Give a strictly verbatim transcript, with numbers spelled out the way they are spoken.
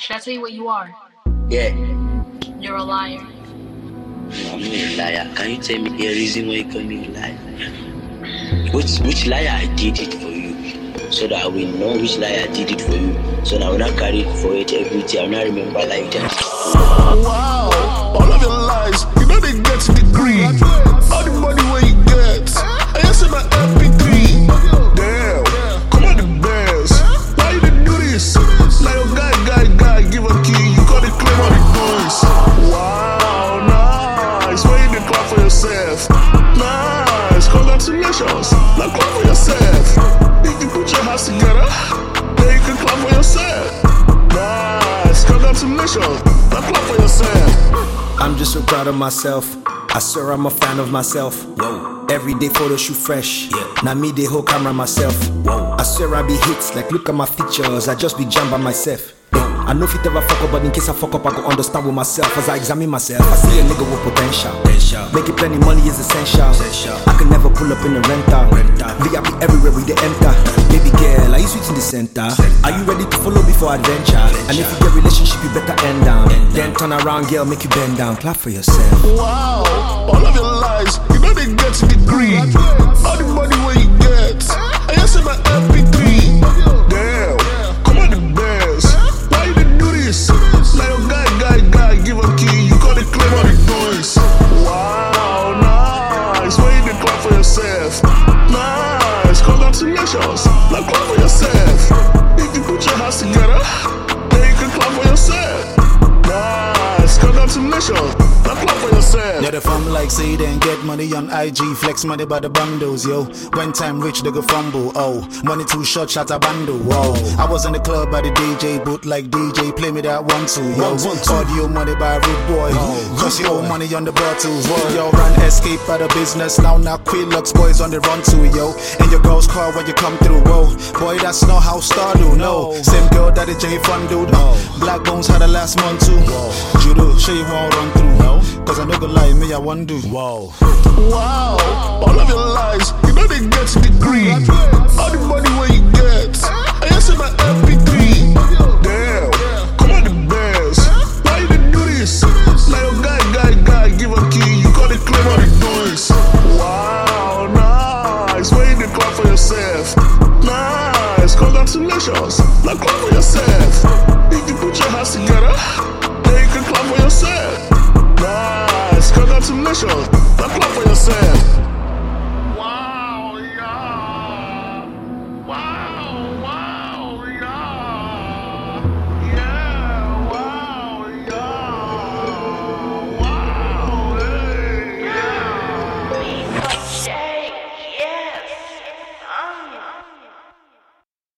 Should I tell you what you are? Yeah. You're a liar. No, I'm not a liar. Can you tell me the reason why you call me a liar? Which which liar I did it for you? So that I will know which liar I did it for you. So that I will not carry it for it every day. I will not remember like that. Wow, all of your lies, you know they get degree. All the money where you get, I answer my M P three. Damn, come on the bears. Why you didn't do this? Like your guy, guy, guy, give a key. You got to claim all the coins. Wow, nice. Why you didn't clap for yourself? Nice, congratulations. Now clap for yourself. If you put your hands together, then you can clap for yourself. Nice, congratulations. Now clap for yourself. I'm just so proud of myself. I swear I'm a fan of myself. Whoa. Every day photo shoot fresh. Yeah. Now me the whole camera myself. Whoa. I swear I be hits like look at my features. I just be jam by myself. Yeah. I know if it ever fuck up, but in case I fuck up, I go understand with myself. As I examine myself, I see a nigga with potential. potential. Making plenty money is essential. essential. I can never pull up in a rental. rental. V I P everywhere we they enter. Baby girl, are you sweet in the center? center? Are you ready to follow before adventure? adventure? And if you get relationship, you better end down. End then down. Turn around, girl, make you bend down. Clap for yourself. Wow, all of your lies, you know they get degree. All the money where you get, I answer my M P three. Damn, come on the bears. Why you didn't do this? Like your guy, guy, guy, give a key. You got to claim all the coins. Wow, nice. Why you didn't clap for yourself? Nice, congratulations. Now clap for yourself. If you put your hands together, then you can clap for yourself. Nice, congratulations. Now clap for yourself. Yeah, the fam like say then get money on I G, flex money by the bundles, yo. When time rich, they go fumble, oh. Money too short, shot a bundle, whoa. I was in the club by the D J, boot like D J, play me that one two, yo. One, one, two. Audio money by Rude Boy, oh, cause you owe money on the bottles, whoa. Yo, run escape by the business, now now Quilux boys on the run too, yo. And your girl's car when you come through, whoa. Boy, that's not how Star do, no. Same girl that the J Fun do, no. Black Bones had the last month too. Judo, sure you won't run through, no. Cause I know go lie, me I want do. Wow. Wow, all of your lies, you know they get degree. All the money where you get, I answer my M P three.